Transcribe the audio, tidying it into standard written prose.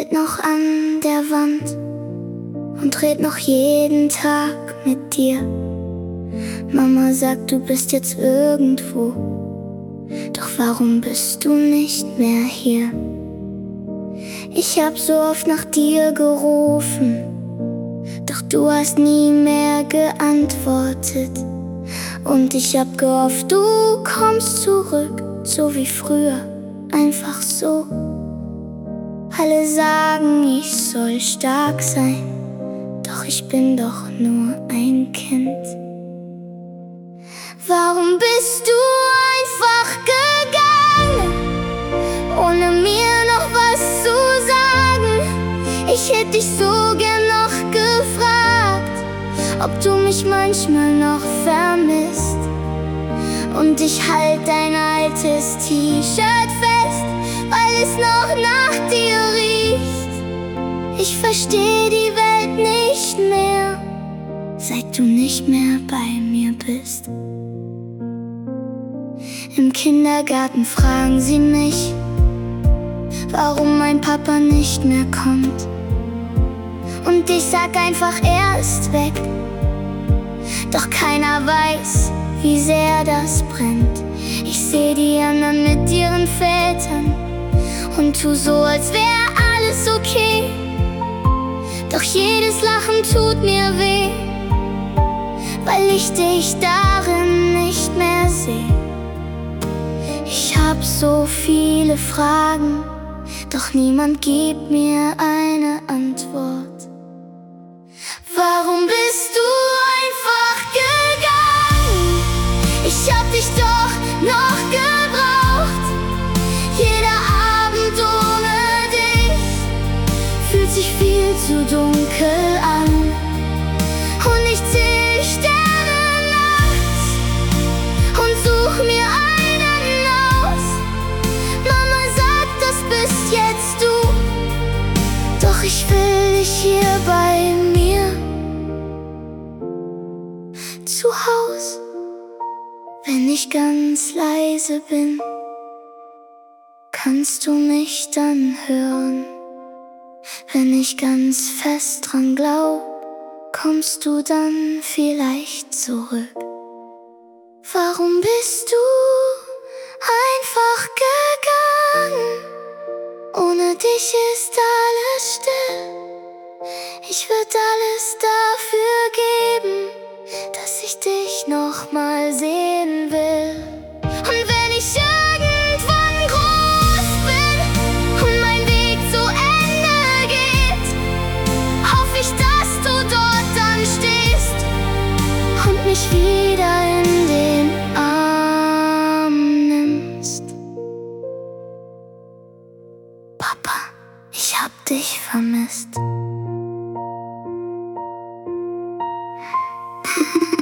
Bild noch an der Wand und red noch jeden Tag mit dir. Mama sagt, du bist jetzt irgendwo, doch warum bist du nicht mehr hier? Ich hab so oft nach dir gerufen, doch du hast nie mehr geantwortet. Und ich hab gehofft, du kommst zurück, so wie früher, einfach so. Alle sagen, ich soll stark sein, doch ich bin doch nur ein Kind. Warum bist du einfach gegangen, ohne mir noch was zu sagen? Ich hätte dich so gern noch gefragt, ob du mich manchmal noch vermisst. Und ich halt dein altes T-Shirt fest, weil es noch nach dir riecht. Ich versteh die Welt nicht mehr, seit du nicht mehr bei mir bist. Im Kindergarten fragen sie mich, warum mein Papa nicht mehr kommt. Und ich sag einfach, er ist weg. Doch keiner weiß, wie sehr das brennt. Ich seh die anderen mit ihren Vätern und tu so, als wär alles okay. Doch jedes Lachen tut mir weh, weil ich dich darin nicht mehr seh. Ich hab so viele Fragen, doch niemand gibt mir eine Antwort. Warum bist du einfach gegangen? Ich hab dich doch noch gebraucht. Jeder Abend ohne dich fühlt sich viel zu dunkel an. Und ich zähl Sterne nachts und such mir einen aus. Mama sagt, das bist jetzt du, doch ich will dich hier bei mir zu Haus. Wenn ich ganz leise bin, kannst du mich dann hören. Wenn ich ganz fest dran glaub, kommst du dann vielleicht zurück. Warum bist du einfach gegangen? Ohne dich ist alles still. Ich würd alles dafür geben, dass ich dich noch mal sehen will. Und wenn ich irgendwann groß bin und mein Weg zu Ende geht, hoff ich, dass du dort dann stehst und mich wieder in den Arm nimmst. Papa, ich hab dich vermisst.